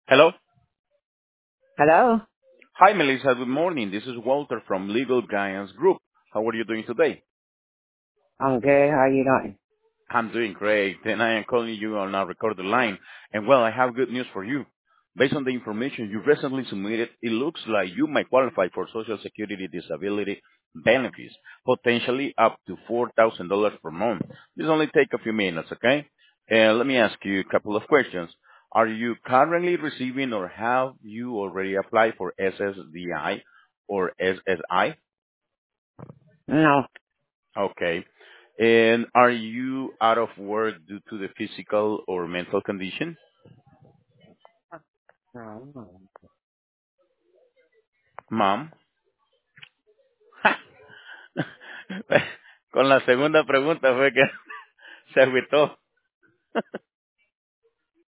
Hello. Hello? Hi, Melissa. Good morning. This is Walter from Legal Guidance Group. How are you doing today? I'm good. How you doing? I'm doing great, and I am calling you on our recorded line. And well, I have good news for you. Based on the information you recently submitted, it looks like you might qualify for Social Security disability benefits, potentially up to $4,000 per month. This only take a few minutes, okay? And let me ask you a couple of questions. Are you currently receiving or have you already applied for SSDI or SSI? No. Okay. And are you out of work due to the physical or mental condition? No. Mom. Con la segunda pregunta fue que se agüitó.